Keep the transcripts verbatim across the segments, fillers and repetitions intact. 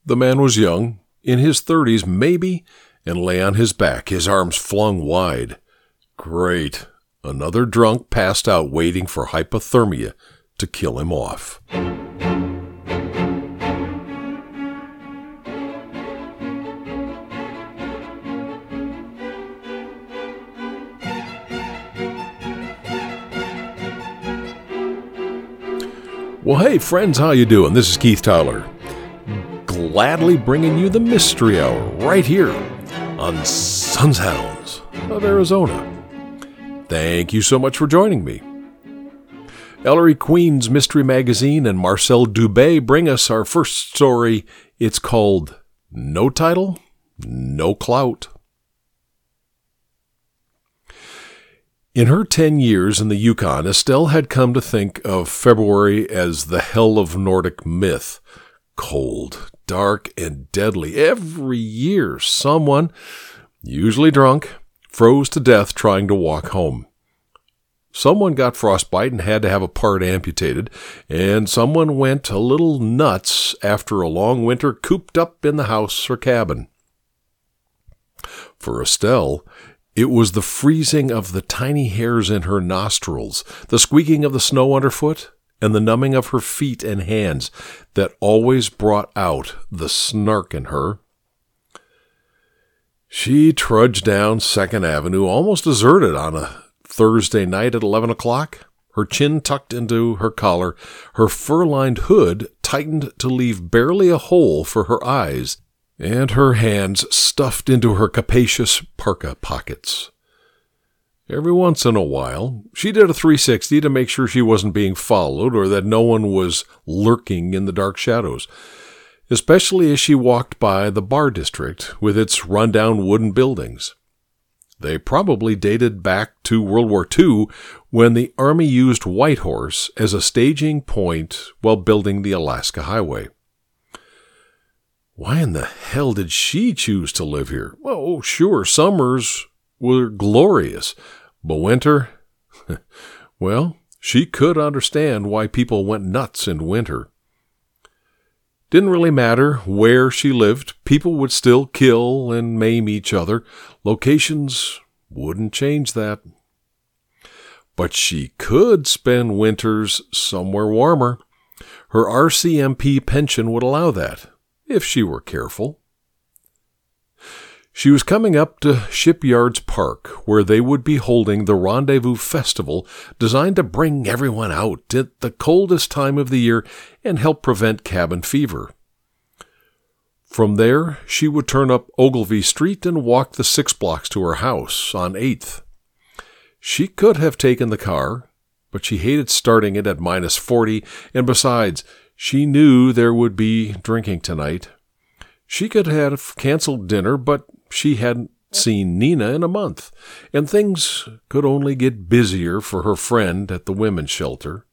The man was young, in his thirties maybe, and lay on his back, his arms flung wide. Great. Another drunk passed out waiting for hypothermia to kill him off. Well, hey, friends, how you doing? This is Keith Tyler, gladly bringing you the Mystery Hour right here on Sons Hounds of Arizona. Thank you so much for joining me. Ellery Queen's Mystery Magazine and Marcel Dubé bring us our first story. It's called No Title, No Clout. In her ten years in the Yukon, Estelle had come to think of February as the hell of Nordic myth. Cold, dark, and deadly. Every year, someone, usually drunk, froze to death trying to walk home. Someone got frostbite and had to have a part amputated, and someone went a little nuts after a long winter cooped up in the house or cabin. For Estelle, it was the freezing of the tiny hairs in her nostrils, the squeaking of the snow underfoot, and the numbing of her feet and hands that always brought out the snark in her. She trudged down Second Avenue, almost deserted on a Thursday night at eleven o'clock, her chin tucked into her collar, her fur-lined hood tightened to leave barely a hole for her eyes, and her hands stuffed into her capacious parka pockets. Every once in a while, she did a three sixty to make sure she wasn't being followed or that no one was lurking in the dark shadows, especially as she walked by the bar district with its rundown wooden buildings. They probably dated back to World War Two, when the Army used Whitehorse as a staging point while building the Alaska Highway. Why in the hell did she choose to live here? Well, sure, summers were glorious, but winter? Well, she could understand why people went nuts in winter. Didn't really matter where she lived. People would still kill and maim each other. Locations wouldn't change that. But she could spend winters somewhere warmer. Her R C M P pension would allow that, if she were careful. She was coming up to Shipyards Park, where they would be holding the Rendezvous Festival, designed to bring everyone out at the coldest time of the year and help prevent cabin fever. From there, she would turn up Ogilvy Street and walk the six blocks to her house on eighth. She could have taken the car, but she hated starting it at minus forty, and besides, she knew there would be drinking tonight. She could have canceled dinner, but she hadn't seen Nina in a month, and things could only get busier for her friend at the women's shelter.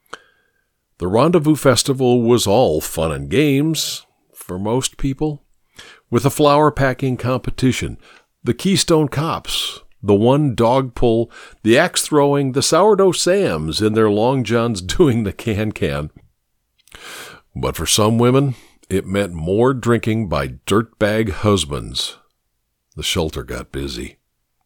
The Rendezvous Festival was all fun and games, for most people, with a flower-packing competition, the Keystone Cops, the one dog pull, the axe-throwing, the sourdough Sams in their long johns doing the can-can. But for some women, it meant more drinking by dirtbag husbands. The shelter got busy.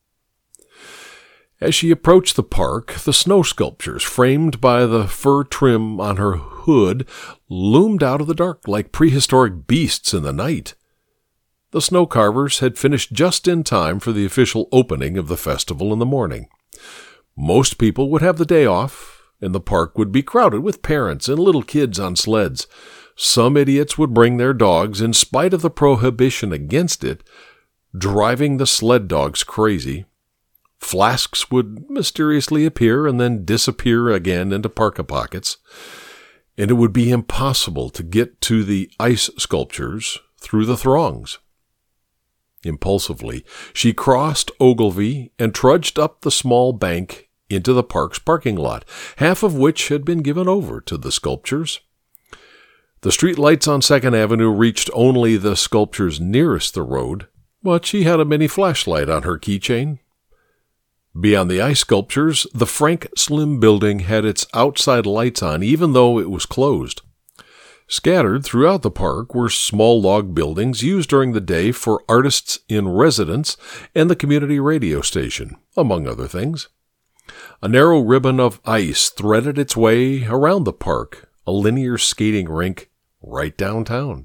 As she approached the park, the snow sculptures, framed by the fur trim on her hood, loomed out of the dark like prehistoric beasts in the night. The snow carvers had finished just in time for the official opening of the festival in the morning. Most people would have the day off, and the park would be crowded with parents and little kids on sleds. Some idiots would bring their dogs in spite of the prohibition against it, driving the sled dogs crazy. Flasks would mysteriously appear and then disappear again into parka pockets, and it would be impossible to get to the ice sculptures through the throngs. Impulsively, she crossed Ogilvy and trudged up the small bank into the park's parking lot, half of which had been given over to the sculptures. The street lights on Second Avenue reached only the sculptures nearest the road, but she had a mini flashlight on her keychain. Beyond the ice sculptures, the Frank Slim building had its outside lights on, even though it was closed. Scattered throughout the park were small log buildings used during the day for artists in residence and the community radio station, among other things. A narrow ribbon of ice threaded its way around the park, a linear skating rink right downtown.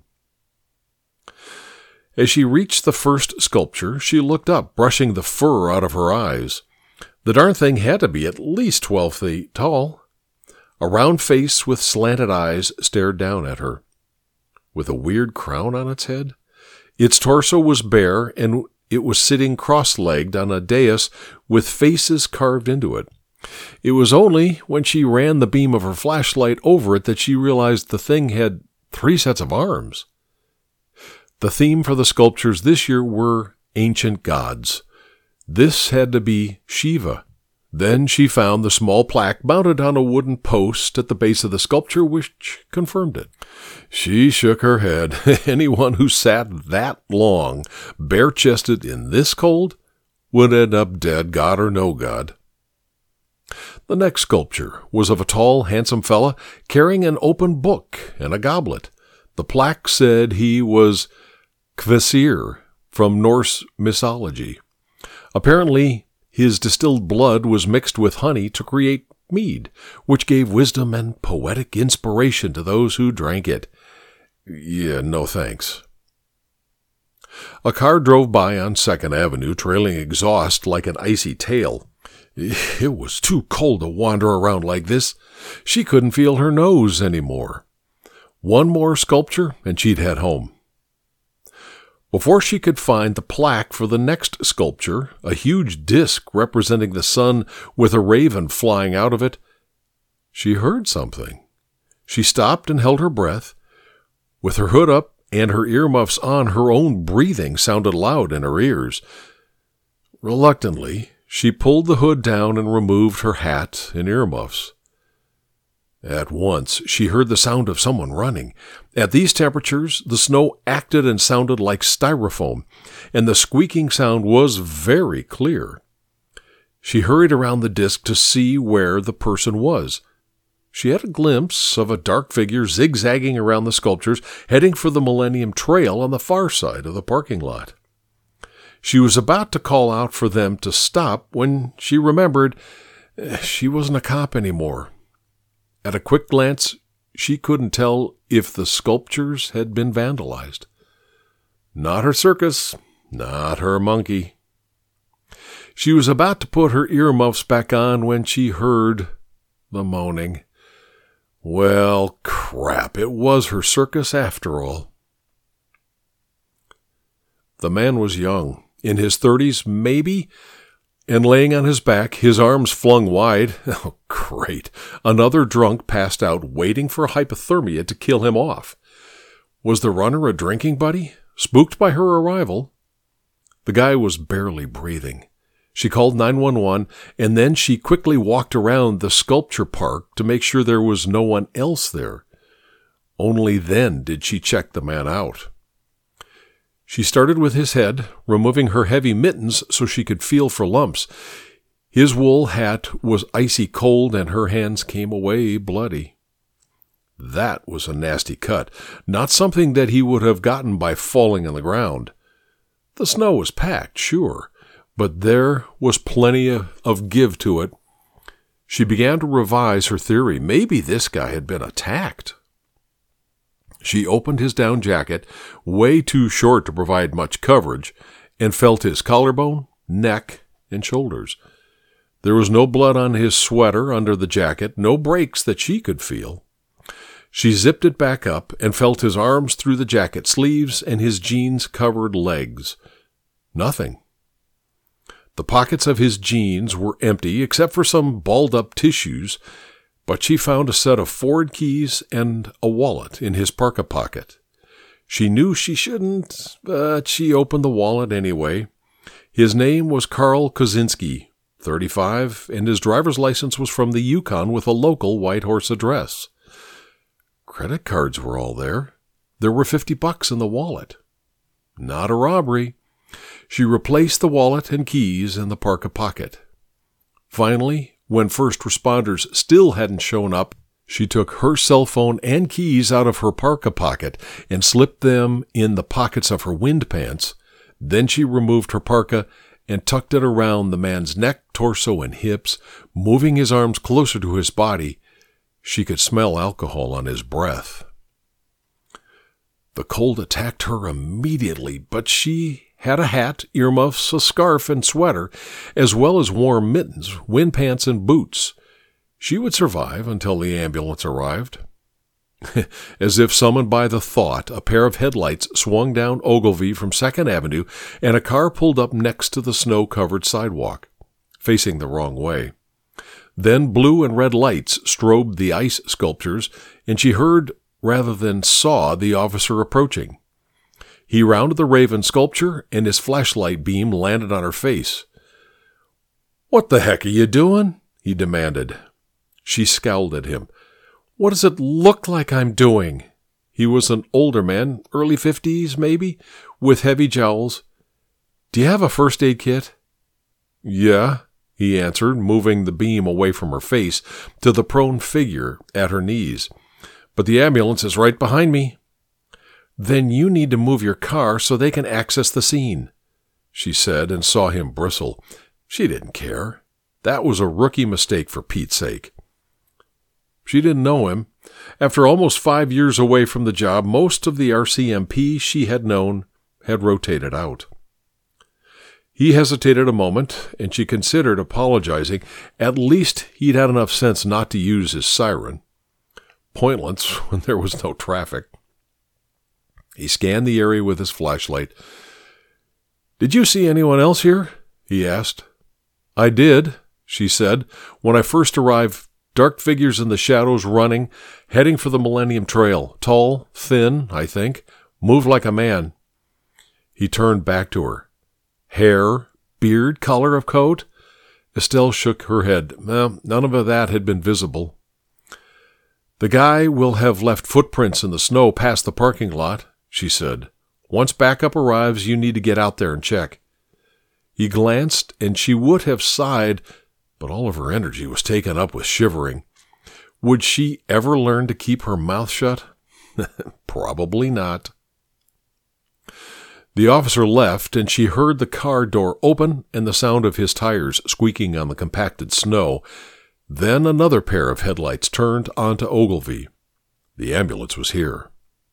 As she reached the first sculpture, she looked up, brushing the fur out of her eyes. The darn thing had to be at least twelve feet tall. A round face with slanted eyes stared down at her, with a weird crown on its head. Its torso was bare, and it was sitting cross-legged on a dais with faces carved into it. It was only when she ran the beam of her flashlight over it that she realized the thing had three sets of arms. The theme for the sculptures this year were ancient gods. This had to be Shiva. Then she found the small plaque mounted on a wooden post at the base of the sculpture, which confirmed it. She shook her head. Anyone who sat that long, bare-chested in this cold, would end up dead, god or no god. The next sculpture was of a tall, handsome fella carrying an open book and a goblet. The plaque said he was Kvasir from Norse mythology. Apparently, his distilled blood was mixed with honey to create mead, which gave wisdom and poetic inspiration to those who drank it. Yeah, no thanks. A car drove by on Second Avenue, trailing exhaust like an icy tail. It was too cold to wander around like this. She couldn't feel her nose anymore. One more sculpture, and she'd head home. Before she could find the plaque for the next sculpture, a huge disc representing the sun with a raven flying out of it, she heard something. She stopped and held her breath. With her hood up and her earmuffs on, her own breathing sounded loud in her ears. Reluctantly, she pulled the hood down and removed her hat and earmuffs. At once, she heard the sound of someone running. At these temperatures, the snow acted and sounded like styrofoam, and the squeaking sound was very clear. She hurried around the disc to see where the person was. She had a glimpse of a dark figure zigzagging around the sculptures, heading for the Millennium Trail on the far side of the parking lot. She was about to call out for them to stop when she remembered she wasn't a cop anymore. At a quick glance, she couldn't tell if the sculptures had been vandalized. Not her circus, not her monkey. She was about to put her earmuffs back on when she heard the moaning. Well, crap, it was her circus after all. The man was young, in his thirties, maybe, and laying on his back, his arms flung wide. Oh, great. Another drunk passed out, waiting for hypothermia to kill him off. Was the runner a drinking buddy, spooked by her arrival? The guy was barely breathing. She called nine one one, and then she quickly walked around the sculpture park to make sure there was no one else there. Only then did she check the man out. She started with his head, removing her heavy mittens so she could feel for lumps. His wool hat was icy cold, and her hands came away bloody. That was a nasty cut, not something that he would have gotten by falling on the ground. The snow was packed, sure, but there was plenty of give to it. She began to revise her theory. Maybe this guy had been attacked. She opened his down jacket, way too short to provide much coverage, and felt his collarbone, neck, and shoulders. There was no blood on his sweater under the jacket, no breaks that she could feel. She zipped it back up and felt his arms through the jacket sleeves and his jeans-covered legs. Nothing. The pockets of his jeans were empty except for some balled-up tissues, but she found a set of Ford keys and a wallet in his parka pocket. She knew she shouldn't, but she opened the wallet anyway. His name was Carl Kozinski, thirty-five, and his driver's license was from the Yukon with a local Whitehorse address. Credit cards were all there. There were fifty bucks in the wallet. Not a robbery. She replaced the wallet and keys in the parka pocket. Finally, when first responders still hadn't shown up, She took her cell phone and keys out of her parka pocket and slipped them in the pockets of her wind pants. Then she removed her parka and tucked it around the man's neck, torso, and hips, moving his arms closer to his body. She could smell alcohol on his breath. The cold attacked her immediately, but she had a hat, earmuffs, a scarf, and sweater, as well as warm mittens, wind pants, and boots. She would survive until the ambulance arrived. As if summoned by the thought, a pair of headlights swung down Ogilvy from Second Avenue, and a car pulled up next to the snow-covered sidewalk, facing the wrong way. Then blue and red lights strobed the ice sculptures, and she heard rather than saw the officer approaching. He rounded the Raven sculpture, and his flashlight beam landed on her face. "What the heck are you doing?" he demanded. She scowled at him. "What does it look like I'm doing?" He was an older man, early fifties maybe, with heavy jowls. "Do you have a first aid kit?" "Yeah," he answered, moving the beam away from her face to the prone figure at her knees. "But the ambulance is right behind me." "Then you need to move your car so they can access the scene," she said, and saw him bristle. She didn't care. That was a rookie mistake, for Pete's sake. She didn't know him. After almost five years away from the job, most of the R C M P she had known had rotated out. He hesitated a moment, and she considered apologizing. At least he'd had enough sense not to use his siren. Pointless when there was no traffic. He scanned the area with his flashlight. "Did you see anyone else here?" he asked. "I did," she said. "When I first arrived, dark figures in the shadows running, heading for the Millennium Trail. Tall, thin, I think, moved like a man." He turned back to her. "Hair, beard, color of coat?" Estelle shook her head. Well, none of that had been visible. "The guy will have left footprints in the snow past the parking lot," she said. "Once backup arrives, you need to get out there and check." He glanced, and she would have sighed, but all of her energy was taken up with shivering. Would she ever learn to keep her mouth shut? Probably not. The officer left, and she heard the car door open and the sound of his tires squeaking on the compacted snow. Then another pair of headlights turned onto Ogilvy. The ambulance was here.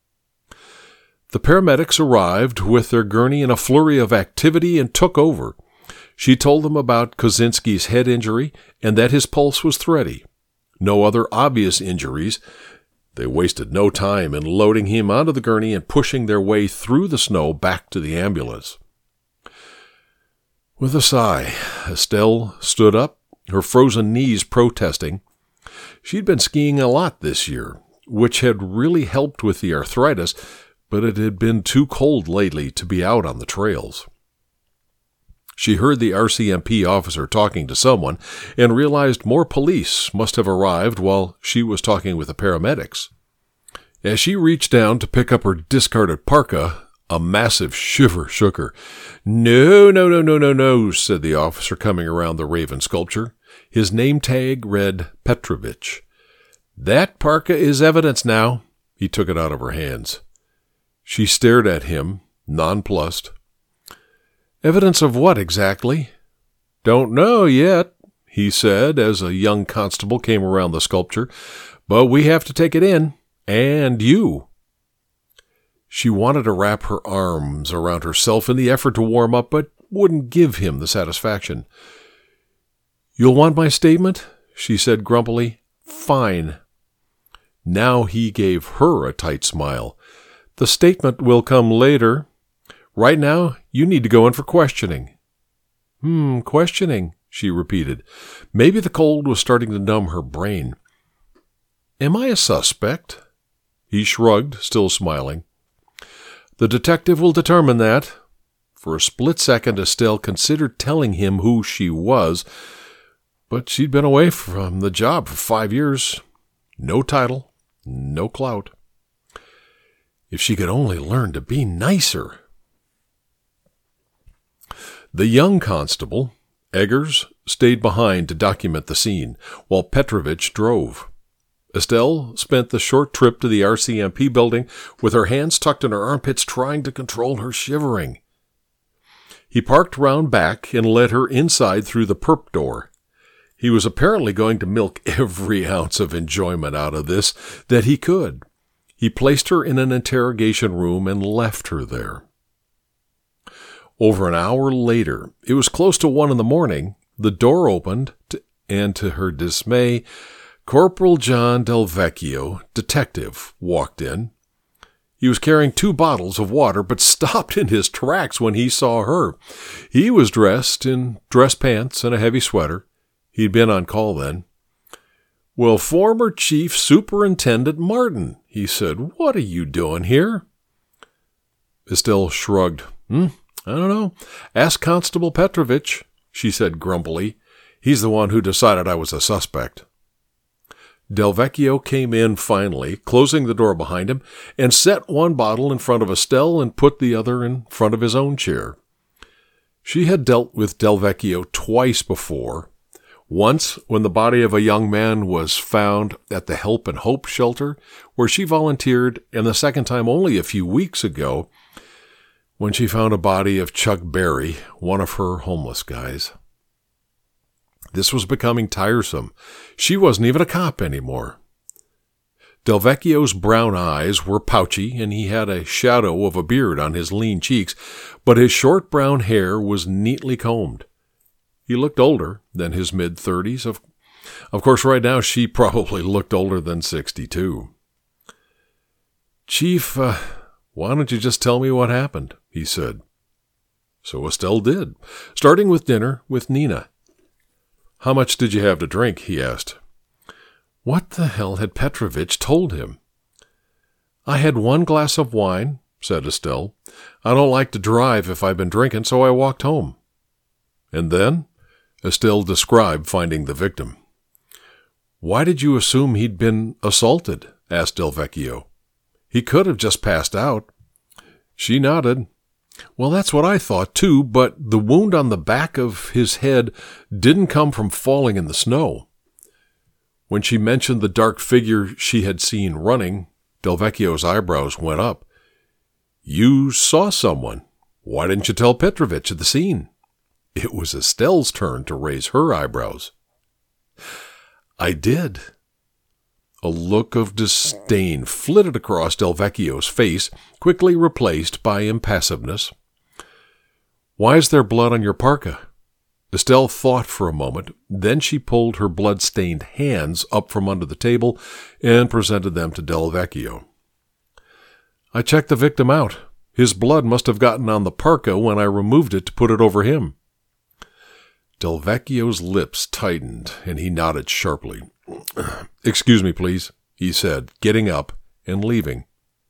The paramedics arrived with their gurney in a flurry of activity and took over. She told them about Kozinski's head injury and that his pulse was thready. No other obvious injuries. They wasted no time in loading him onto the gurney and pushing their way through the snow back to the ambulance. With a sigh, Estelle stood up, her frozen knees protesting. She'd been skiing a lot this year, which had really helped with the arthritis, but it had been too cold lately to be out on the trails. She heard the R C M P officer talking to someone and realized more police must have arrived while she was talking with the paramedics. As she reached down to pick up her discarded parka, a massive shiver shook her. "No, no, no, no, no, no," said the officer coming around the Raven sculpture. His name tag read Petrovich. "That parka is evidence now." He took it out of her hands. She stared at him, nonplussed. "Evidence of what exactly?" "Don't know yet," he said as a young constable came around the sculpture. "But we have to take it in. And you." She wanted to wrap her arms around herself in the effort to warm up, but wouldn't give him the satisfaction. "You'll want my statement?" she said grumpily. "Fine." Now he gave her a tight smile. "The statement will come later. Right now, you need to go in for questioning." Hmm, questioning, she repeated. Maybe the cold was starting to numb her brain. "Am I a suspect?" He shrugged, still smiling. "The detective will determine that." For a split second, Estelle considered telling him who she was, but she'd been away from the job for five years. No title, no clout. If she could only learn to be nicer. The young constable, Eggers, stayed behind to document the scene, while Petrovich drove. Estelle spent the short trip to the R C M P building with her hands tucked in her armpits, trying to control her shivering. He parked round back and led her inside through the perp door. He was apparently going to milk every ounce of enjoyment out of this that he could. He placed her in an interrogation room and left her there. Over an hour later, it was close to one in the morning, the door opened, to, and to her dismay, Corporal John Delvecchio, detective, walked in. He was carrying two bottles of water, but stopped in his tracks when he saw her. He was dressed in dress pants and a heavy sweater. He'd been on call then. "Well, former Chief Superintendent Martin," he said, "what are you doing here?" Estelle shrugged. Hmm, I don't know. Ask Constable Petrovich, she said grumpily. He's the one who decided I was a suspect. Delvecchio came in finally, closing the door behind him, and set one bottle in front of Estelle and put the other in front of his own chair. She had dealt with Delvecchio twice before. Once, when the body of a young man was found at the Help and Hope shelter, where she volunteered, and the second time only a few weeks ago, when she found a body of Chuck Berry, one of her homeless guys. This was becoming tiresome. She wasn't even a cop anymore. Delvecchio's brown eyes were pouchy, and he had a shadow of a beard on his lean cheeks, but his short brown hair was neatly combed. He looked older than his mid-thirties. Of, of course, right now she probably looked older than sixty-two. "Chief, uh, why don't you just tell me what happened?" he said. So Estelle did, starting with dinner with Nina. "How much did you have to drink?" he asked. What the hell had Petrovich told him? "I had one glass of wine," said Estelle. "I don't like to drive if I've been drinking, so I walked home." "And then?" Estelle described finding the victim. "Why did you assume he'd been assaulted?" asked Delvecchio. "He could have just passed out." She nodded. "Well, that's what I thought, too, but the wound on the back of his head didn't come from falling in the snow." When she mentioned the dark figure she had seen running, Delvecchio's eyebrows went up. "You saw someone. Why didn't you tell Petrovich at the scene?" It was Estelle's turn to raise her eyebrows. "I did." A look of disdain flitted across Delvecchio's face, quickly replaced by impassiveness. "Why is there blood on your parka?" Estelle thought for a moment. Then she pulled her blood-stained hands up from under the table and presented them to Delvecchio. "I checked the victim out. His blood must have gotten on the parka when I removed it to put it over him." Delvecchio's lips tightened, and he nodded sharply. "Excuse me, please," he said, getting up and leaving.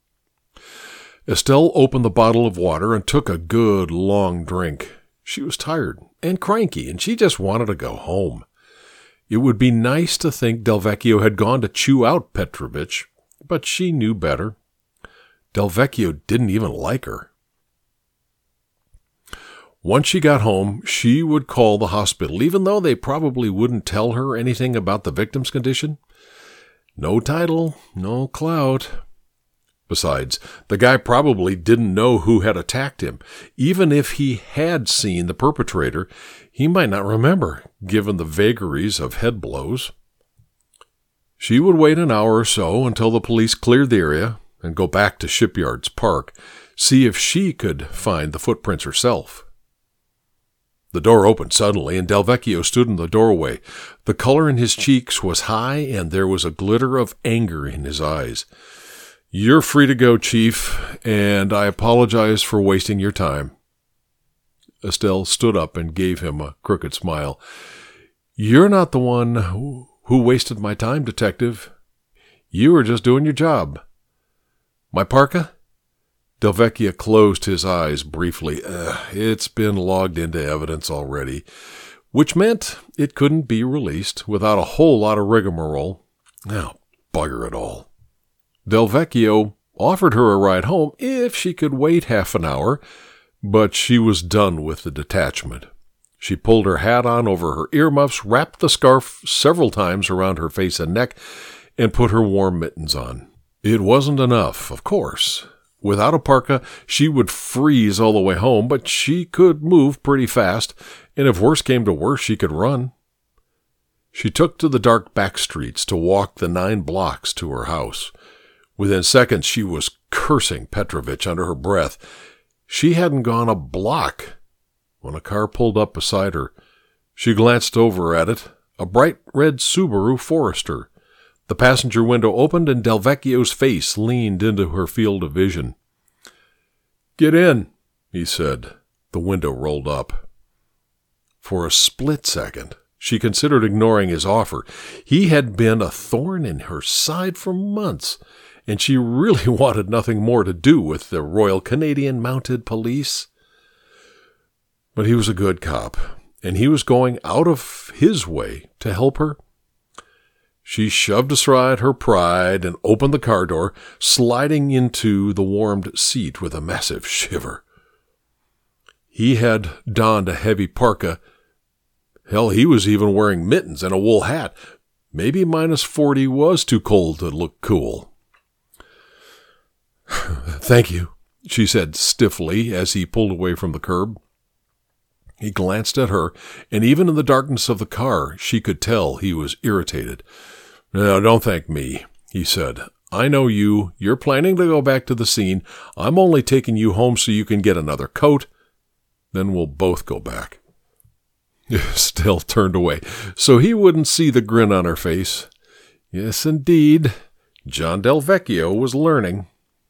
Estelle opened the bottle of water and took a good long drink. She was tired and cranky, and she just wanted to go home. It would be nice to think Delvecchio had gone to chew out Petrovich, but she knew better. Delvecchio didn't even like her. Once she got home, she would call the hospital, even though they probably wouldn't tell her anything about the victim's condition. No title, no clout. Besides, the guy probably didn't know who had attacked him. Even if he had seen the perpetrator, he might not remember, given the vagaries of head blows. She would wait an hour or so until the police cleared the area and go back to Shipyards Park, see if she could find the footprints herself. The door opened suddenly, and Delvecchio stood in the doorway. The color in his cheeks was high, and there was a glitter of anger in his eyes. "You're free to go, Chief, and I apologize for wasting your time." Estelle stood up and gave him a crooked smile. "You're not the one who, who wasted my time, Detective. You were just doing your job." "My parka?" Delvecchio closed his eyes briefly. Uh, it's been logged into evidence already, which meant it couldn't be released without a whole lot of rigmarole. Now, bugger it all. Delvecchio offered her a ride home if she could wait half an hour, but she was done with the detachment. She pulled her hat on over her earmuffs, wrapped the scarf several times around her face and neck, and put her warm mittens on. It wasn't enough, of course. Without a parka, she would freeze all the way home, but she could move pretty fast, and if worse came to worse, she could run. She took to the dark back streets to walk the nine blocks to her house. Within seconds, she was cursing Petrovich under her breath. She hadn't gone a block when a car pulled up beside her. She glanced over at it, a bright red Subaru Forester. The passenger window opened and Delvecchio's face leaned into her field of vision. "Get in," he said. The window rolled up. For a split second, she considered ignoring his offer. He had been a thorn in her side for months, and she really wanted nothing more to do with the Royal Canadian Mounted Police. But he was a good cop, and he was going out of his way to help her. She shoved aside her pride and opened the car door, sliding into the warmed seat with a massive shiver. He had donned a heavy parka. Hell, he was even wearing mittens and a wool hat. Maybe minus forty was too cold to look cool. "Thank you," she said stiffly as he pulled away from the curb. He glanced at her, and even in the darkness of the car, she could tell he was irritated. "No, don't thank me," he said. "I know you. You're planning to go back to the scene. I'm only taking you home so you can get another coat. Then we'll both go back." Estelle turned away, so he wouldn't see the grin on her face. Yes, indeed, John Delvecchio was learning.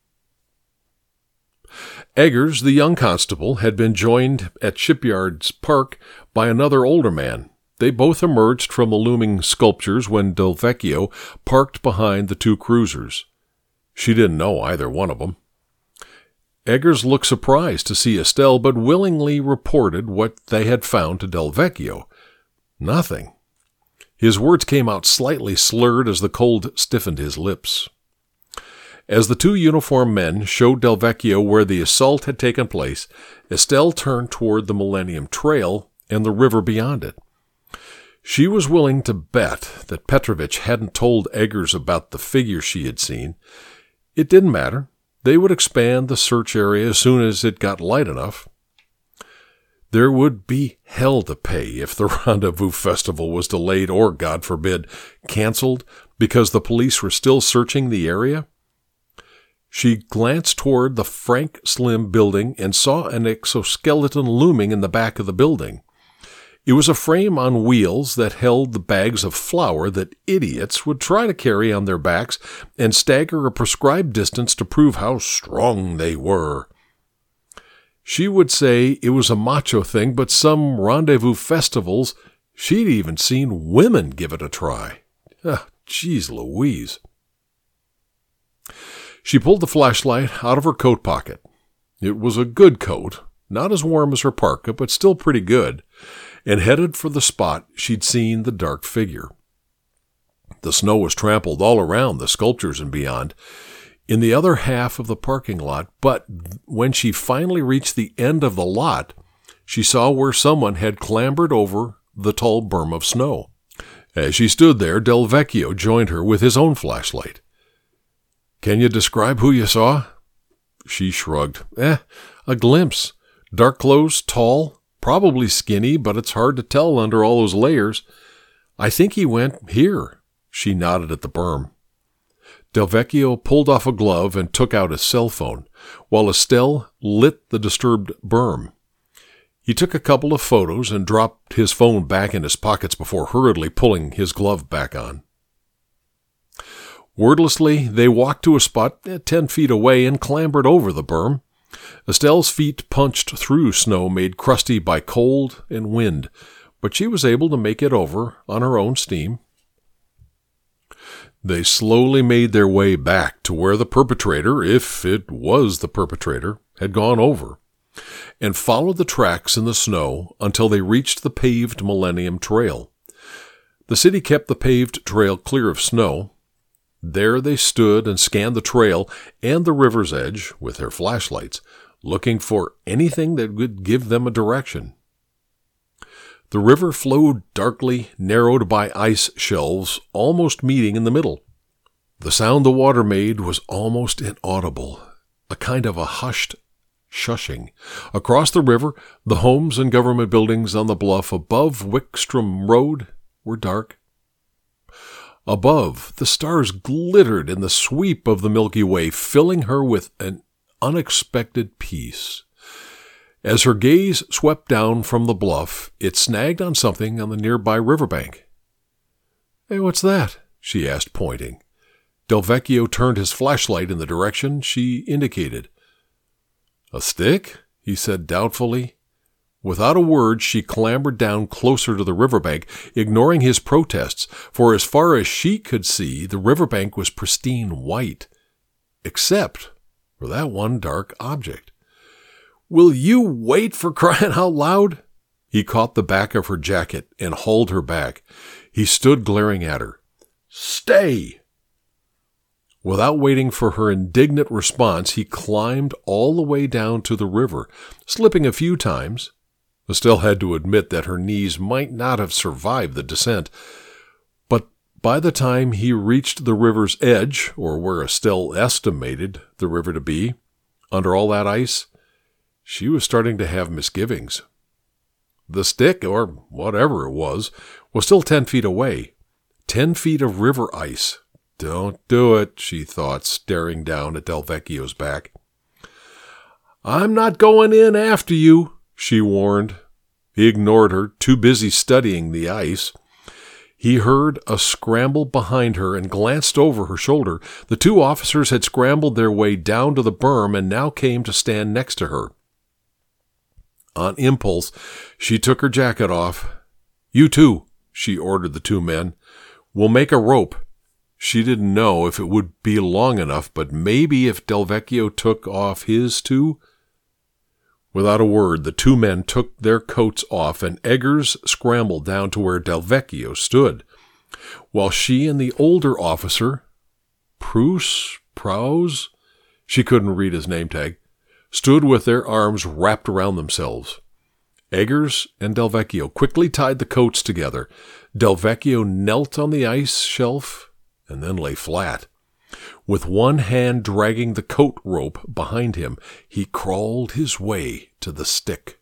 Eggers, the young constable, had been joined at Shipyards Park by another older man. They both emerged from the looming sculptures when Delvecchio parked behind the two cruisers. She didn't know either one of them. Eggers looked surprised to see Estelle, but willingly reported what they had found to Delvecchio. Nothing. His words came out slightly slurred as the cold stiffened his lips. As the two uniformed men showed Delvecchio where the assault had taken place, Estelle turned toward the Millennium Trail and the river beyond it. She was willing to bet that Petrovich hadn't told Eggers about the figure she had seen. It didn't matter. They would expand the search area as soon as it got light enough. There would be hell to pay if the Rendezvous Festival was delayed or, God forbid, canceled because the police were still searching the area. She glanced toward the Frank Slim building and saw an exoskeleton looming in the back of the building. It was a frame on wheels that held the bags of flour that idiots would try to carry on their backs and stagger a prescribed distance to prove how strong they were. She would say it was a macho thing, but some Rendezvous festivals, she'd even seen women give it a try. Ah, geez Louise. She pulled the flashlight out of her coat pocket. It was a good coat, not as warm as her parka, but still pretty good, and headed for the spot she'd seen the dark figure. The snow was trampled all around the sculptures and beyond, in the other half of the parking lot, but when she finally reached the end of the lot, she saw where someone had clambered over the tall berm of snow. As she stood there, Delvecchio joined her with his own flashlight. "Can you describe who you saw?" She shrugged. Eh, a glimpse. Dark clothes, tall, probably skinny, but it's hard to tell under all those layers. I think he went here. She nodded at the berm. Delvecchio pulled off a glove and took out his cell phone, while Estelle lit the disturbed berm. He took a couple of photos and dropped his phone back in his pockets before hurriedly pulling his glove back on. Wordlessly, they walked to a spot ten feet away and clambered over the berm. Estelle's feet punched through snow made crusty by cold and wind, but she was able to make it over on her own steam. They slowly made their way back to where the perpetrator, if it was the perpetrator, had gone over, and followed the tracks in the snow until they reached the paved Millennium Trail. The city kept the paved trail clear of snow. There they stood and scanned the trail and the river's edge with their flashlights, looking for anything that would give them a direction. The river flowed darkly, narrowed by ice shelves, almost meeting in the middle. The sound the water made was almost inaudible, a kind of a hushed shushing. Across the river, the homes and government buildings on the bluff above Wickstrom Road were dark. Above, the stars glittered in the sweep of the Milky Way, filling her with an unexpected peace. As her gaze swept down from the bluff, it snagged on something on the nearby riverbank. "Hey, what's that?" she asked, pointing. Delvecchio turned his flashlight in the direction she indicated. "A stick?" he said doubtfully. Without a word, she clambered down closer to the riverbank, ignoring his protests, for as far as she could see, the riverbank was pristine white, except for that one dark object. "Will you wait, for crying out loud?" He caught the back of her jacket and hauled her back. He stood glaring at her. "Stay!" Without waiting for her indignant response, he climbed all the way down to the river, slipping a few times. Estelle had to admit that her knees might not have survived the descent, but by the time he reached the river's edge, or where Estelle estimated the river to be, under all that ice, she was starting to have misgivings. The stick, or whatever it was, was still ten feet away. Ten feet of river ice. "Don't do it," she thought, staring down at Delvecchio's back. "I'm not going in after you," she warned. He ignored her, too busy studying the ice. He heard a scramble behind her and glanced over her shoulder. The two officers had scrambled their way down to the berm and now came to stand next to her. On impulse, she took her jacket off. "You too," she ordered the two men. "We'll make a rope." She didn't know if it would be long enough, but maybe if Delvecchio took off his too. Without a word, the two men took their coats off, and Eggers scrambled down to where Delvecchio stood, while she and the older officer, Preuss, Prowse, she couldn't read his name tag, stood with their arms wrapped around themselves. Eggers and Delvecchio quickly tied the coats together. Delvecchio knelt on the ice shelf and then lay flat. With one hand dragging the coat rope behind him, he crawled his way to the stick.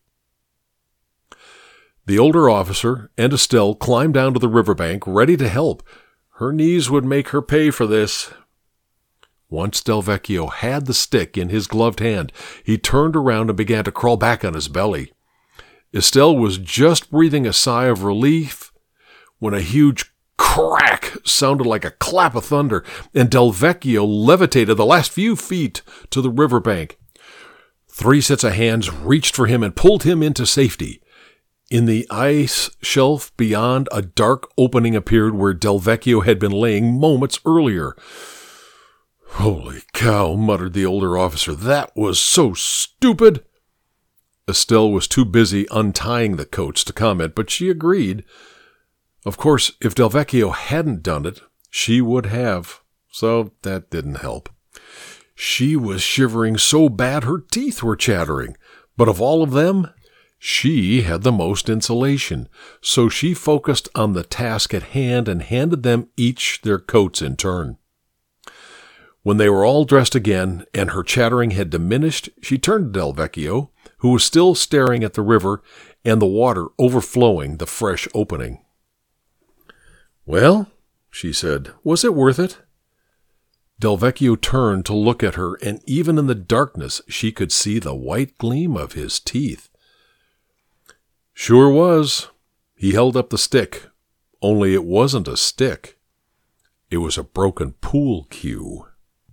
The older officer and Estelle climbed down to the riverbank, ready to help. Her knees would make her pay for this. Once Delvecchio had the stick in his gloved hand, he turned around and began to crawl back on his belly. Estelle was just breathing a sigh of relief when a huge crack sounded like a clap of thunder, and Delvecchio levitated the last few feet to the riverbank. Three sets of hands reached for him and pulled him into safety. In the ice shelf beyond, a dark opening appeared where Delvecchio had been laying moments earlier. "Holy cow," muttered the older officer. "That was so stupid." Estelle was too busy untying the coats to comment, but she agreed. Of course, if Delvecchio hadn't done it, she would have, so that didn't help. She was shivering so bad her teeth were chattering, but of all of them, she had the most insulation, so she focused on the task at hand and handed them each their coats in turn. When they were all dressed again and her chattering had diminished, she turned to Delvecchio, who was still staring at the river and the water overflowing the fresh opening. "Well," she said, "was it worth it?" Delvecchio turned to look at her, and even in the darkness she could see the white gleam of his teeth. "Sure was." He held up the stick, only it wasn't a stick. It was a broken pool cue.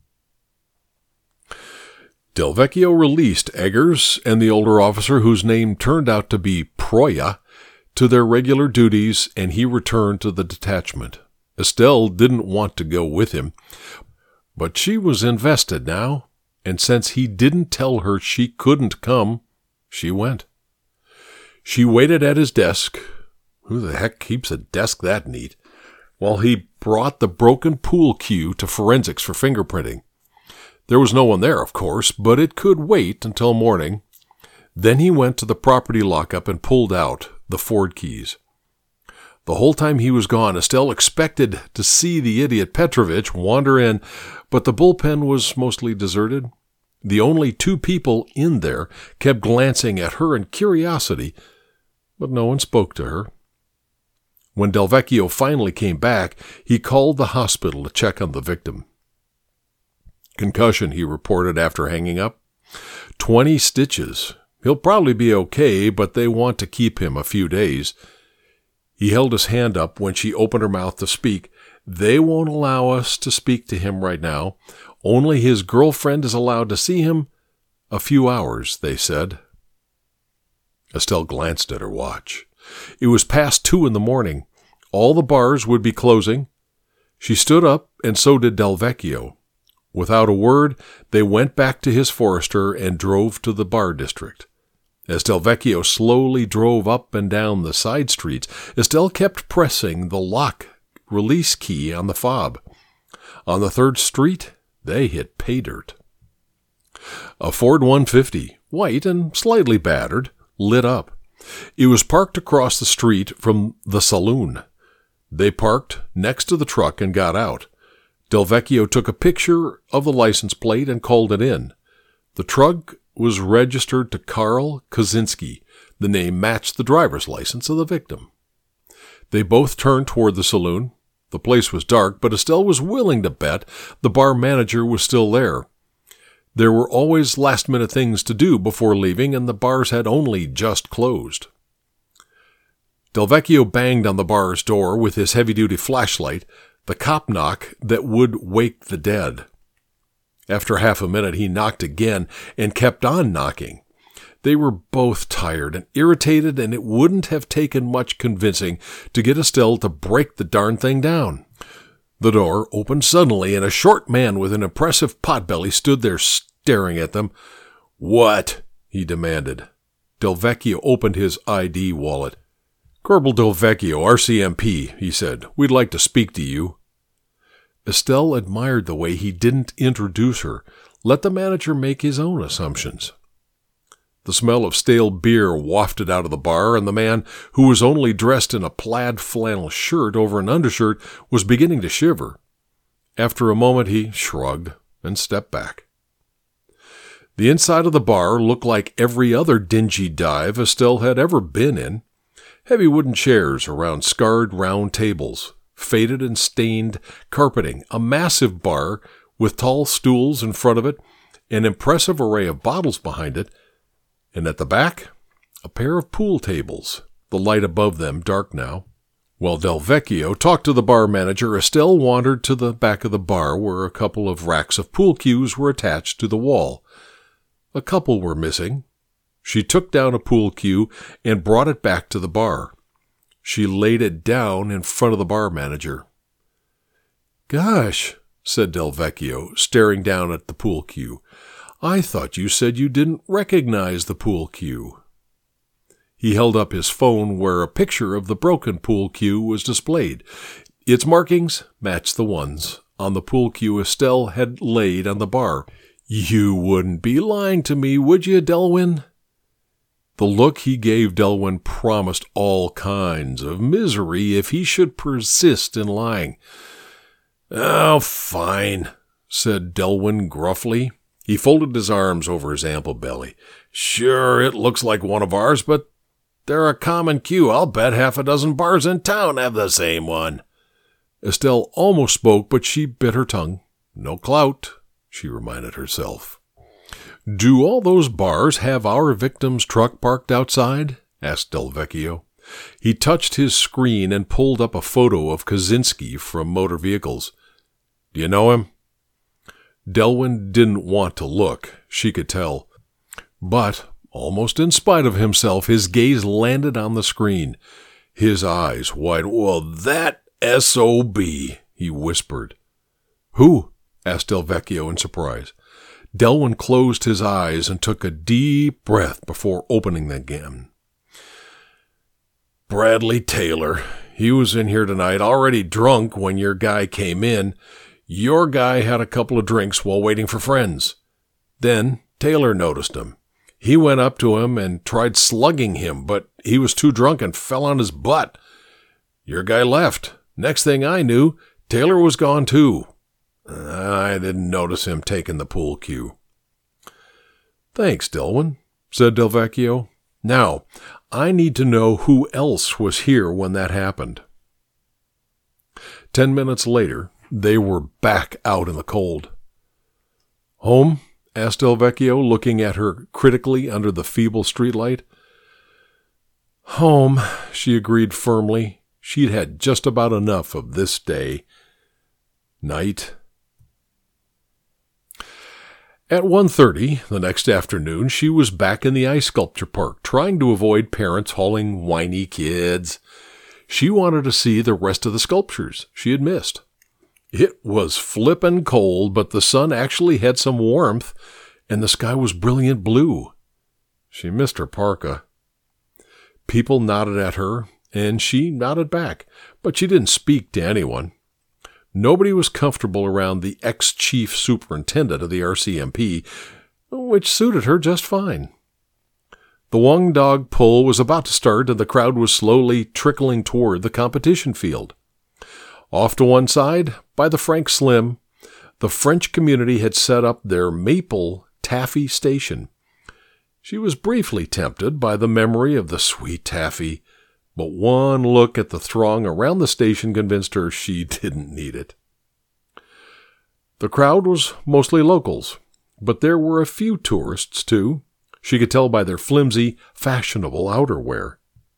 Delvecchio released Eggers and the older officer, whose name turned out to be Proya, to their regular duties, and he returned to the detachment. Estelle didn't want to go with him, but she was invested now, and since he didn't tell her she couldn't come, she went. She waited at his desk. Who the heck keeps a desk that neat? While he brought the broken pool cue to forensics for fingerprinting. There was no one there, of course, but it could wait until morning. Then he went to the property lockup and pulled out the Ford keys. The whole time he was gone, Estelle expected to see the idiot Petrovich wander in, but the bullpen was mostly deserted. The only two people in there kept glancing at her in curiosity, but no one spoke to her. When Delvecchio finally came back, he called the hospital to check on the victim. Concussion, he reported after hanging up. Twenty stitches. He'll probably be okay, but they want to keep him a few days. He held his hand up when she opened her mouth to speak. They won't allow us to speak to him right now. Only his girlfriend is allowed to see him. A few hours, they said. Estelle glanced at her watch. It was past two in the morning. All the bars would be closing. She stood up, and so did Delvecchio. Without a word, they went back to his Forester and drove to the bar district. As Delvecchio slowly drove up and down the side streets, Estelle kept pressing the lock release key on the fob. On the third street, they hit pay dirt. A Ford one fifty, white and slightly battered, lit up. It was parked across the street from the saloon. They parked next to the truck and got out. Delvecchio took a picture of the license plate and called it in. The truck was registered to Karl Kaczynski. The name matched the driver's license of the victim. They both turned toward the saloon. The place was dark, but Estelle was willing to bet the bar manager was still there. There were always last-minute things to do before leaving, and the bars had only just closed. Delvecchio banged on the bar's door with his heavy-duty flashlight, the cop knock that would wake the dead. After half a minute, he knocked again and kept on knocking. They were both tired and irritated, and it wouldn't have taken much convincing to get Estelle to break the darn thing down. The door opened suddenly, and a short man with an impressive potbelly stood there staring at them. "What?" he demanded. Delvecchio opened his I D wallet. "Corporal Delvecchio, R C M P, he said. "We'd like to speak to you." Estelle admired the way he didn't introduce her. Let the manager make his own assumptions. The smell of stale beer wafted out of the bar, and the man, who was only dressed in a plaid flannel shirt over an undershirt, was beginning to shiver. After a moment, he shrugged and stepped back. The inside of the bar looked like every other dingy dive Estelle had ever been in. Heavy wooden chairs around scarred round tables, faded and stained carpeting, a massive bar with tall stools in front of it, an impressive array of bottles behind it, and at the back, a pair of pool tables, the light above them dark now. While Delvecchio talked to the bar manager, Estelle wandered to the back of the bar where a couple of racks of pool cues were attached to the wall. A couple were missing. She took down a pool cue and brought it back to the bar. She laid it down in front of the bar manager. "Gosh," said Delvecchio, staring down at the pool cue. "I thought you said you didn't recognize the pool cue." He held up his phone where a picture of the broken pool cue was displayed. Its markings matched the ones on the pool cue Estelle had laid on the bar. "You wouldn't be lying to me, would you, Delwyn?" The look he gave Delwyn promised all kinds of misery if he should persist in lying. "Oh, fine," said Delwyn gruffly. He folded his arms over his ample belly. "Sure, it looks like one of ours, but they're a common cue. I'll bet half a dozen bars in town have the same one." Estelle almost spoke, but she bit her tongue. "No clout," she reminded herself. "Do all those bars have our victim's truck parked outside?" asked Delvecchio. He touched his screen and pulled up a photo of Kaczynski from Motor Vehicles. "Do you know him?" Delwyn didn't want to look, she could tell. But, almost in spite of himself, his gaze landed on the screen. His eyes wide. "Well, that S O B, he whispered. "Who?" asked Delvecchio in surprise. Delwyn closed his eyes and took a deep breath before opening them again. "Bradley Taylor. He was in here tonight, already drunk when your guy came in. Your guy had a couple of drinks while waiting for friends. Then Taylor noticed him. He went up to him and tried slugging him, but he was too drunk and fell on his butt. Your guy left. Next thing I knew, Taylor was gone too. I didn't notice him taking the pool cue." "Thanks, Dilwyn," said Delvecchio. "Now, I need to know who else was here when that happened." Ten minutes later, they were back out in the cold. "Home?" asked Delvecchio, looking at her critically under the feeble streetlight. "Home," she agreed firmly. She'd had just about enough of this day. Night. At one thirty the next afternoon, she was back in the ice sculpture park, trying to avoid parents hauling whiny kids. She wanted to see the rest of the sculptures she had missed. It was flippin' cold, but the sun actually had some warmth, and the sky was brilliant blue. She missed her parka. People nodded at her, and she nodded back, but she didn't speak to anyone. Nobody was comfortable around the ex-chief superintendent of the R C M P, which suited her just fine. The Wong Dog pull was about to start, and the crowd was slowly trickling toward the competition field. Off to one side, by the Frank Slim, the French community had set up their Maple Taffy station. She was briefly tempted by the memory of the sweet taffy, but one look at the throng around the station convinced her she didn't need it. The crowd was mostly locals, but there were a few tourists, too. She could tell by their flimsy, fashionable outerwear.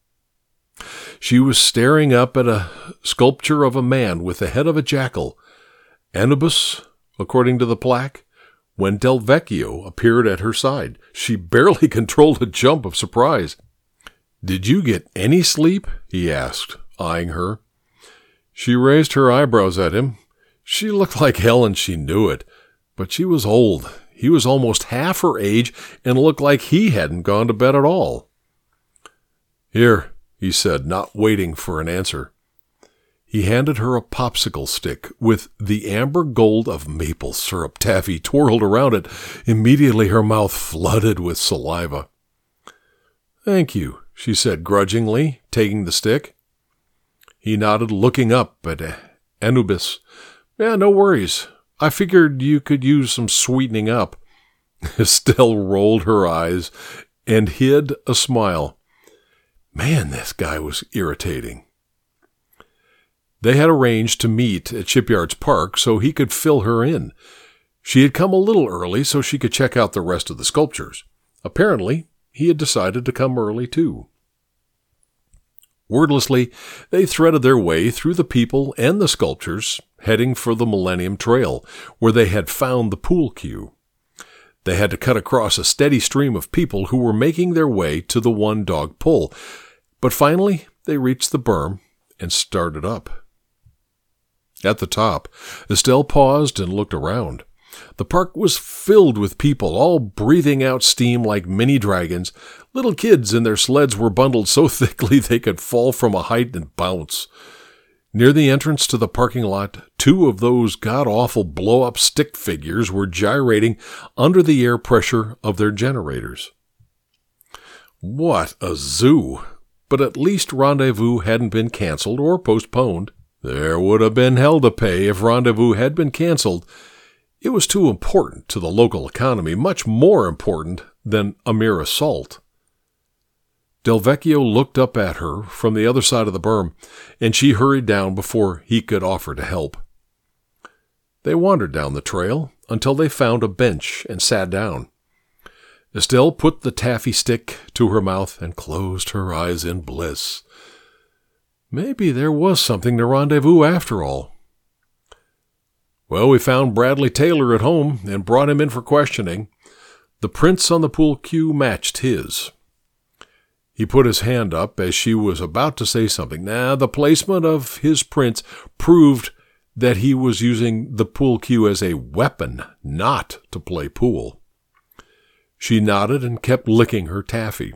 She was staring up at a sculpture of a man with the head of a jackal, Anubis, according to the plaque, when Delvecchio appeared at her side. She barely controlled a jump of surprise. "Did you get any sleep?" he asked, eyeing her. She raised her eyebrows at him. She looked like hell and she knew it, but she was old. He was almost half her age and looked like he hadn't gone to bed at all. "Here," he said, not waiting for an answer. He handed her a popsicle stick with the amber gold of maple syrup taffy twirled around it. Immediately her mouth flooded with saliva. "Thank you," she said grudgingly, taking the stick. He nodded, looking up at Anubis. "Yeah, no worries. I figured you could use some sweetening up." Estelle rolled her eyes and hid a smile. Man, this guy was irritating. They had arranged to meet at Shipyards Park so he could fill her in. She had come a little early so she could check out the rest of the sculptures. Apparently, he had decided to come early, too. Wordlessly, they threaded their way through the people and the sculptures, heading for the Millennium Trail, where they had found the pool cue. They had to cut across a steady stream of people who were making their way to the one-dog pull, but finally they reached the berm and started up. At the top, Estelle paused and looked around. The park was filled with people, all breathing out steam like mini dragons. Little kids in their sleds were bundled so thickly they could fall from a height and bounce. Near the entrance to the parking lot, two of those god-awful blow-up stick figures were gyrating under the air pressure of their generators. What a zoo! But at least Rendezvous hadn't been canceled or postponed. There would have been hell to pay if Rendezvous had been canceled. It was too important to the local economy, much more important than a mere assault. Delvecchio looked up at her from the other side of the berm, and she hurried down before he could offer to help. They wandered down the trail until they found a bench and sat down. Estelle put the taffy stick to her mouth and closed her eyes in bliss. Maybe there was something to Rendezvous after all. "Well, we found Bradley Taylor at home and brought him in for questioning. The prints on the pool cue matched his." He put his hand up as she was about to say something. Now, the placement of his prints proved that he was using the pool cue as a weapon, not to play pool. She nodded and kept licking her taffy.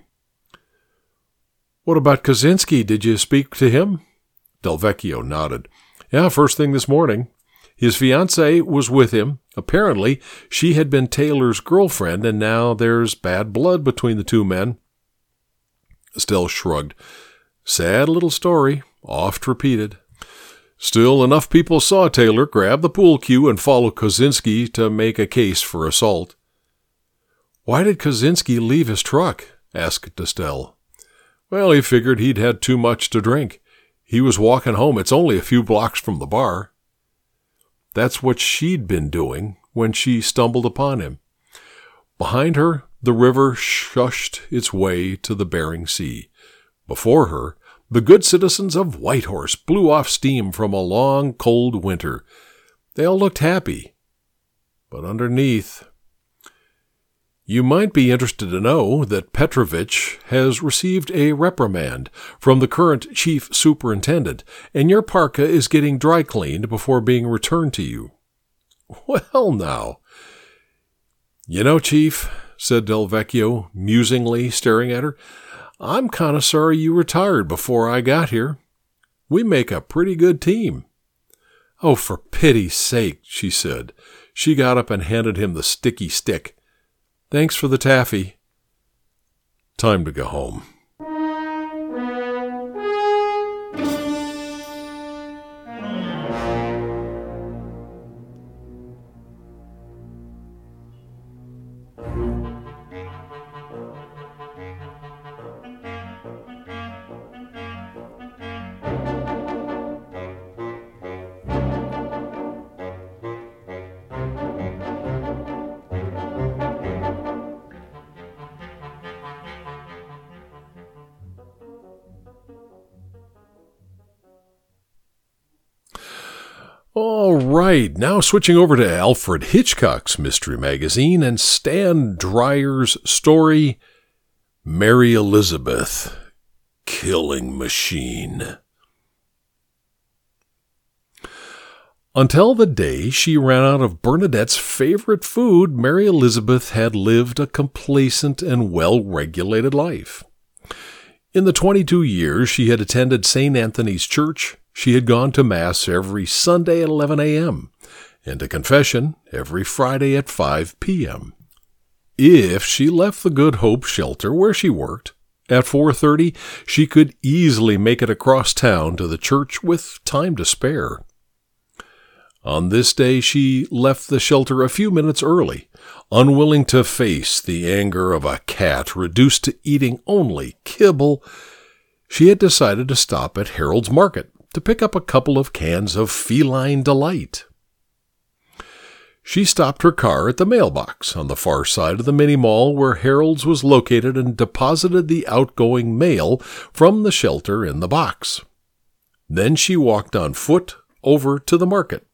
"What about Kaczynski? Did you speak to him?" Delvecchio nodded. "Yeah, first thing this morning. His fiancée was with him. Apparently, she had been Taylor's girlfriend, and now there's bad blood between the two men." Estelle shrugged. "Sad little story. oft repeated. Still, enough people saw Taylor grab the pool cue and follow Kozinski to make a case for assault. "Why did Kozinski leave his truck?" asked Estelle. "Well, he figured he'd had too much to drink. He was walking home. It's only a few blocks from the bar." That's what she'd been doing when she stumbled upon him. Behind her, the river shushed its way to the Bering Sea. Before her, the good citizens of Whitehorse blew off steam from a long, cold winter. They all looked happy. But underneath... You might be interested to know that Petrovich has received a reprimand from the current chief superintendent, and your parka is getting dry cleaned before being returned to you. Well, now. "You know, Chief," said Del Vecchio, musingly staring at her, "I'm kind of sorry you retired before I got here. We make a pretty good team." "Oh, for pity's sake," she said. She got up and handed him the sticky stick. "Thanks for the taffy." Time to go home. All right, now switching over to Alfred Hitchcock's Mystery Magazine and Stan Dreyer's story, Mary Elizabeth, Killing Machine. Until the day she ran out of Bernadette's favorite food, Mary Elizabeth had lived a complacent and well-regulated life. In the twenty-two years she had attended Saint Anthony's Church, she had gone to Mass every Sunday at eleven a.m. and to confession every Friday at five p.m. If she left the Good Hope shelter where she worked at four thirty, she could easily make it across town to the church with time to spare. On this day, she left the shelter a few minutes early, unwilling to face the anger of a cat reduced to eating only kibble. She had decided to stop at Harold's Market to pick up a couple of cans of feline delight. She stopped her car at the mailbox on the far side of the mini-mall where Harold's was located and deposited the outgoing mail from the shelter in the box. Then she walked on foot over to the market.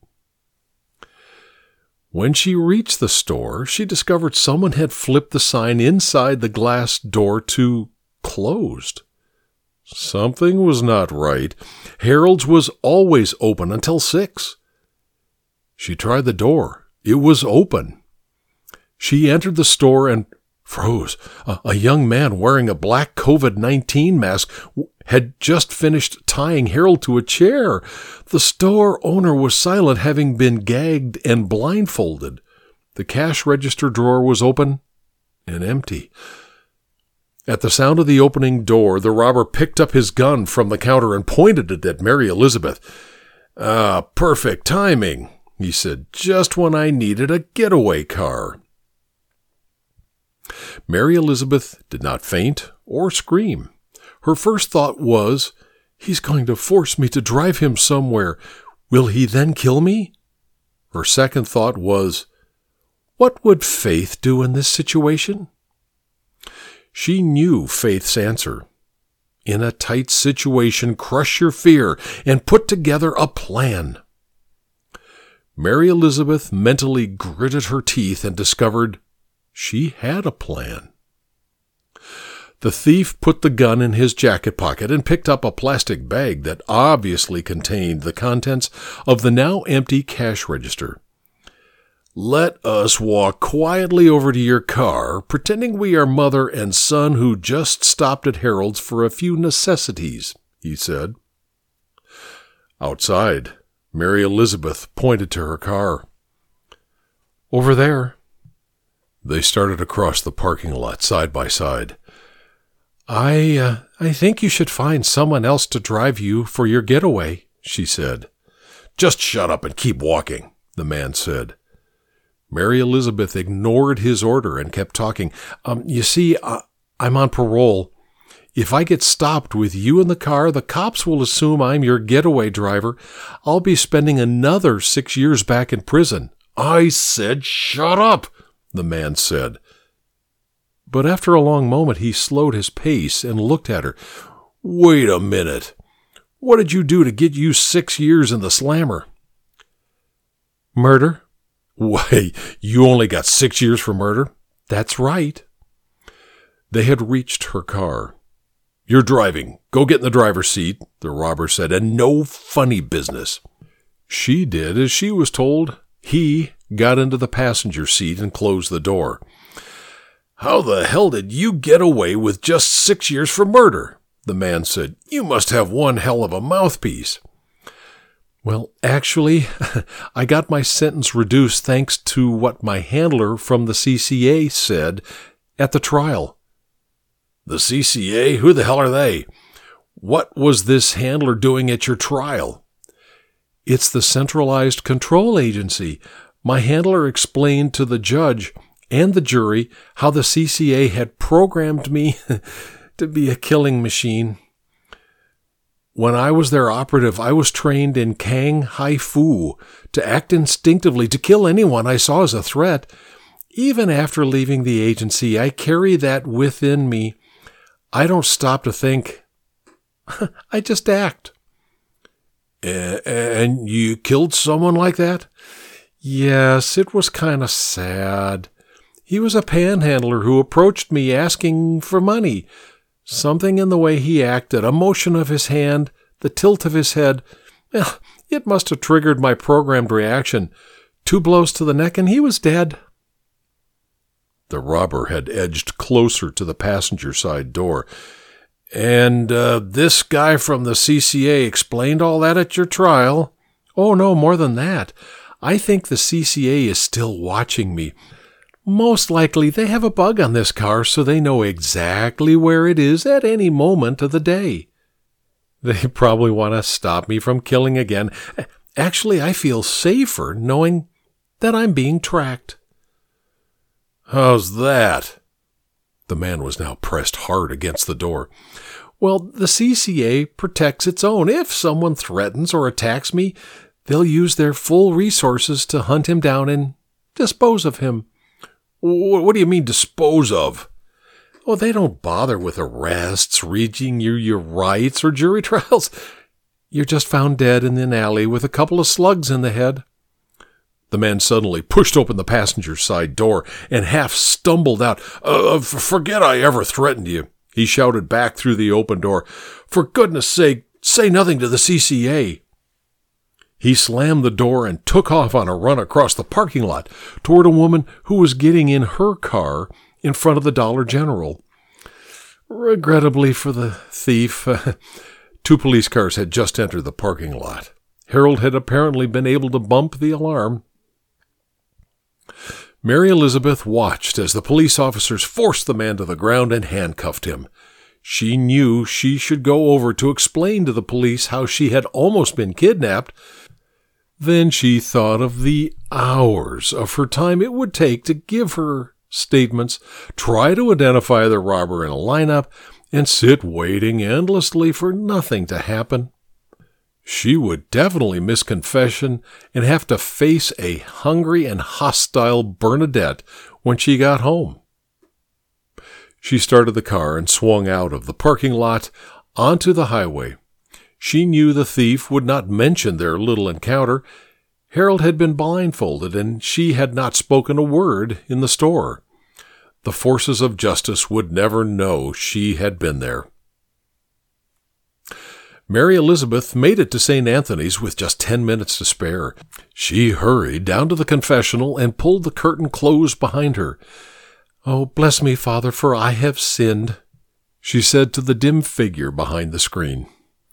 When she reached the store, she discovered someone had flipped the sign inside the glass door to closed. Something was not right. Harold's was always open until six. She tried the door. It was open. She entered the store and froze. A, a young man wearing a black COVID nineteen mask had just finished tying Harold to a chair. The store owner was silent, having been gagged and blindfolded. The cash register drawer was open and empty. At the sound of the opening door, the robber picked up his gun from the counter and pointed it at Mary Elizabeth. "Ah, perfect timing," he said, "just when I needed a getaway car." Mary Elizabeth did not faint or scream. Her first thought was, "He's going to force me to drive him somewhere. Will he then kill me?" Her second thought was, "What would Faith do in this situation?" She knew Faith's answer. In a tight situation, crush your fear and put together a plan. Mary Elizabeth mentally gritted her teeth and discovered she had a plan. The thief put the gun in his jacket pocket and picked up a plastic bag that obviously contained the contents of the now empty cash register. "Let us walk quietly over to your car, pretending we are mother and son who just stopped at Harold's for a few necessities," he said. Outside, Mary Elizabeth pointed to her car. "Over there." They started across the parking lot side by side. I, uh, I think you should find someone else to drive you for your getaway, she said. Just shut up and keep walking, the man said. Mary Elizabeth ignored his order and kept talking. Um, you see, I, I'm on parole. If I get stopped with you in the car, the cops will assume I'm your getaway driver. I'll be spending another six years back in prison. I said, shut up, the man said. But after a long moment, he slowed his pace and looked at her. Wait a minute. What did you do to get you six years in the slammer? Murder. Why, you only got six years for murder? That's right. They had reached her car. You're driving. Go get in the driver's seat, the robber said, and no funny business. She did as she was told. He got into the passenger seat and closed the door. How the hell did you get away with just six years for murder? The man said. You must have one hell of a mouthpiece. Well, actually, I got my sentence reduced thanks to what my handler from the C C A said at the trial. The C C A? Who the hell are they? What was this handler doing at your trial? It's the Centralized Control Agency. My handler explained to the judge and the jury how the C C A had programmed me to be a killing machine. When I was their operative, I was trained in Kang Hai Fu to act instinctively, to kill anyone I saw as a threat. Even after leaving the agency, I carry that within me. I don't stop to think. I just act. And you killed someone like that? Yes, it was kind of sad. He was a panhandler who approached me asking for money. Something in the way he acted, a motion of his hand, the tilt of his head, well, it must have triggered my programmed reaction. Two blows to the neck and he was dead. The robber had edged closer to the passenger side door. And uh, this guy from the C C A explained all that at your trial? Oh, no, more than that. I think the C C A is still watching me. Most likely they have a bug on this car so they know exactly where it is at any moment of the day. They probably want to stop me from killing again. Actually, I feel safer knowing that I'm being tracked. How's that? The man was now pressed hard against the door. Well, the C C A protects its own. If someone threatens or attacks me, they'll use their full resources to hunt him down and dispose of him. What do you mean, dispose of? Oh, they don't bother with arrests, reading you your rights, or jury trials. You're just found dead in an alley with a couple of slugs in the head. The man suddenly pushed open the passenger side door and half stumbled out. Uh, forget I ever threatened you, he shouted back through the open door. For goodness sake, say nothing to the C C A. He slammed the door and took off on a run across the parking lot toward a woman who was getting in her car in front of the Dollar General. Regrettably for the thief, uh, two police cars had just entered the parking lot. Harold had apparently been able to bump the alarm. Mary Elizabeth watched as the police officers forced the man to the ground and handcuffed him. She knew she should go over to explain to the police how she had almost been kidnapped. Then she thought of the hours of her time it would take to give her statements, try to identify the robber in a lineup, and sit waiting endlessly for nothing to happen. She would definitely miss confession and have to face a hungry and hostile Bernadette when she got home. She started the car and swung out of the parking lot onto the highway. She knew the thief would not mention their little encounter. Harold had been blindfolded, and she had not spoken a word in the store. The forces of justice would never know she had been there. Mary Elizabeth made it to Saint Anthony's with just ten minutes to spare. She hurried down to the confessional and pulled the curtain close behind her. "Oh, bless me, Father, for I have sinned," she said to the dim figure behind the screen.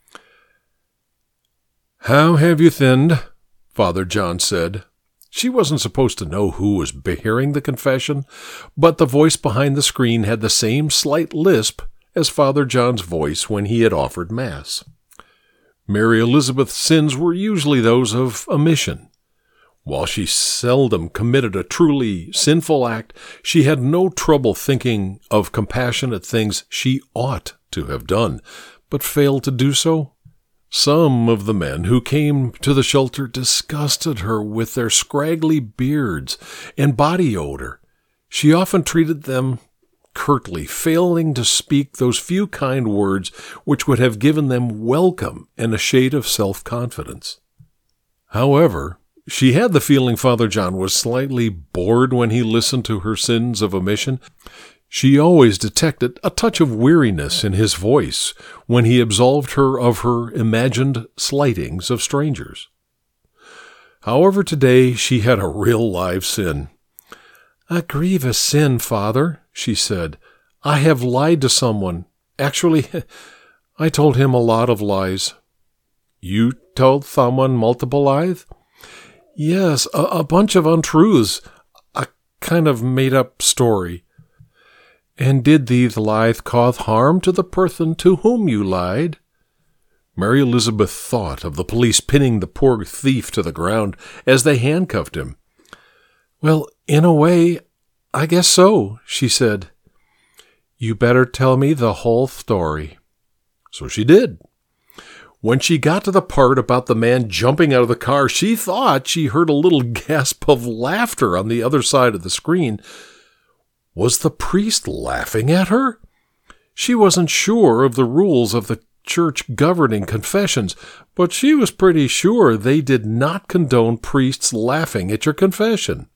"How have you thinned?" Father John said. She wasn't supposed to know who was hearing the confession, but the voice behind the screen had the same slight lisp as Father John's voice when he had offered Mass. Mary Elizabeth's sins were usually those of omission. While she seldom committed a truly sinful act, she had no trouble thinking of compassionate things she ought to have done, but failed to do so. Some of the men who came to the shelter disgusted her with their scraggly beards and body odor. She often treated them curtly, failing to speak those few kind words which would have given them welcome and a shade of self-confidence. However, she had the feeling Father John was slightly bored when he listened to her sins of omission. She always detected a touch of weariness in his voice when he absolved her of her imagined slightings of strangers. However, today she had a real live sin. "A grievous sin, Father," she said. "I have lied to someone. Actually, I told him a lot of lies." "You told someone multiple lies?" "Yes, a, a bunch of untruths. A kind of made-up story." "And did these lies cause harm to the person to whom you lied?" Mary Elizabeth thought of the police pinning the poor thief to the ground as they handcuffed him. "Well, in a way, I guess so," she said. "You better tell me the whole story." So she did. When she got to the part about the man jumping out of the car, she thought she heard a little gasp of laughter on the other side of the screen. Was the priest laughing at her? She wasn't sure of the rules of the church governing confessions, but she was pretty sure they did not condone priests laughing at your confession.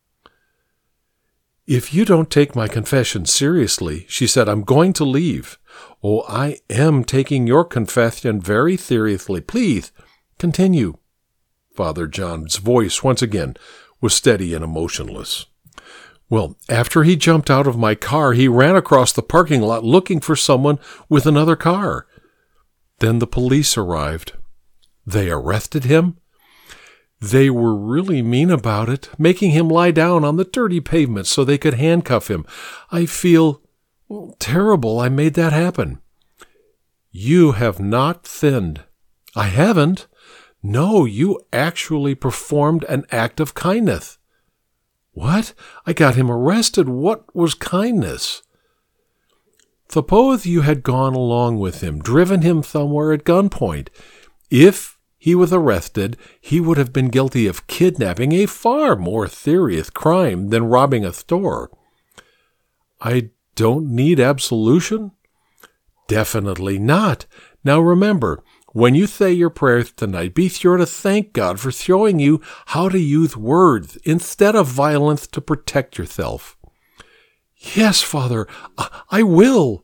"If you don't take my confession seriously," she said, "I'm going to leave." "Oh, I am taking your confession very seriously. Please, continue." Father John's voice, once again, was steady and emotionless. "Well, after he jumped out of my car, he ran across the parking lot looking for someone with another car. Then the police arrived. They arrested him. They were really mean about it, making him lie down on the dirty pavement so they could handcuff him. I feel well, terrible I made that happen." "You have not sinned." "I haven't. No, you actually performed an act of kindness." "What? I got him arrested. What was kindness?" "Suppose you had gone along with him, driven him somewhere at gunpoint. If he was arrested, he would have been guilty of kidnapping, a far more serious crime than robbing a store." "I don't need absolution?" "Definitely not. Now remember, when you say your prayers tonight, be sure to thank God for showing you how to use words instead of violence to protect yourself." "Yes, Father, I, I will."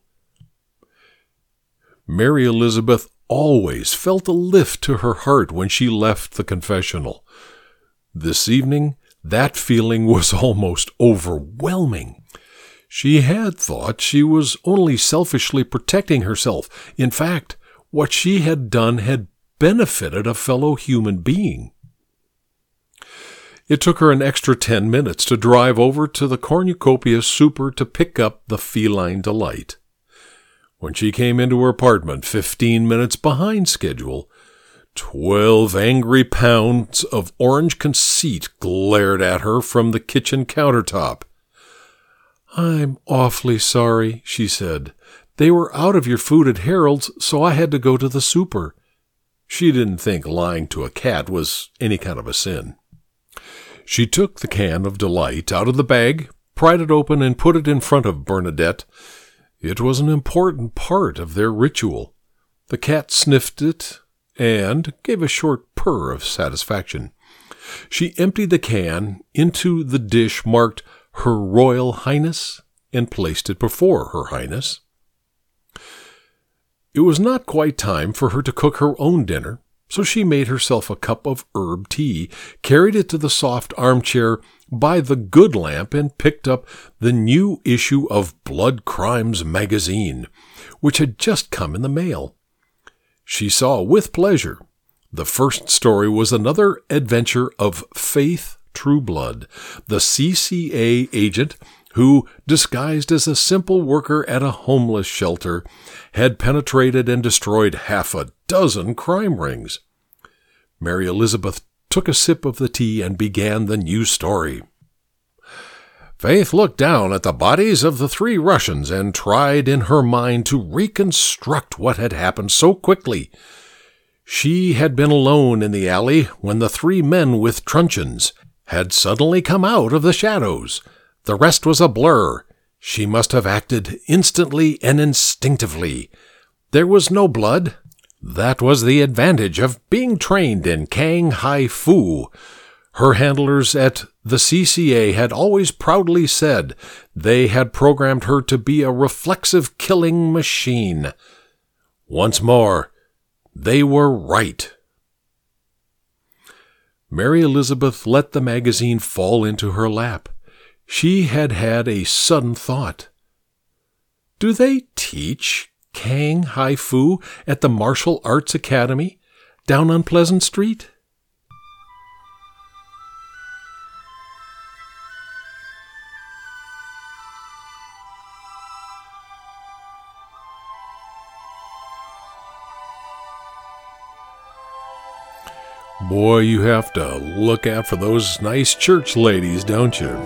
Mary Elizabeth always felt a lift to her heart when she left the confessional. This evening, that feeling was almost overwhelming. She had thought she was only selfishly protecting herself. In fact, what she had done had benefited a fellow human being. It took her an extra ten minutes to drive over to the cornucopia super to pick up the feline delight. When she came into her apartment fifteen minutes behind schedule, twelve angry pounds of orange conceit glared at her from the kitchen countertop. "I'm awfully sorry," she said. "They were out of your food at Harold's, so I had to go to the super." She didn't think lying to a cat was any kind of a sin. She took the can of delight out of the bag, pried it open, and put it in front of Bernadette. It was an important part of their ritual. The cat sniffed it and gave a short purr of satisfaction. She emptied the can into the dish marked Her Royal Highness and placed it before Her Highness. It was not quite time for her to cook her own dinner, so she made herself a cup of herb tea, carried it to the soft armchair by the good lamp, and picked up the new issue of Blood Crimes magazine, which had just come in the mail. She saw with pleasure the first story was another adventure of Faith Trueblood, the C C A agent who, disguised as a simple worker at a homeless shelter, had penetrated and destroyed half a dozen crime rings. Mary Elizabeth took a sip of the tea and began the new story. Faith looked down at the bodies of the three Russians and tried in her mind to reconstruct what had happened so quickly. She had been alone in the alley when the three men with truncheons had suddenly come out of the shadows. The rest was a blur. She must have acted instantly and instinctively. There was no blood. That was the advantage of being trained in Kang Hai Fu. Her handlers at the C C A had always proudly said they had programmed her to be a reflexive killing machine. Once more, they were right. Mary Elizabeth let the magazine fall into her lap. She had had a sudden thought. Do they teach Kang Hai Fu at the Martial Arts Academy down on Pleasant Street? Boy, you have to look out for those nice church ladies, don't you?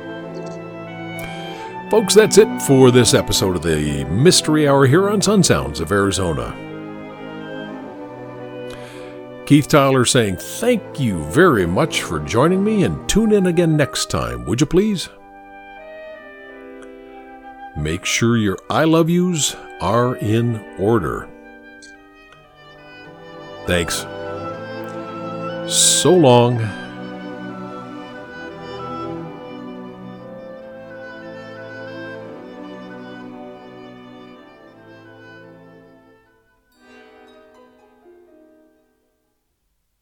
Folks, that's it for this episode of the Mystery Hour here on Sunsounds of Arizona. Keith Tyler saying thank you very much for joining me, and tune in again next time, would you please? Make sure your I love yous are in order. Thanks. So long.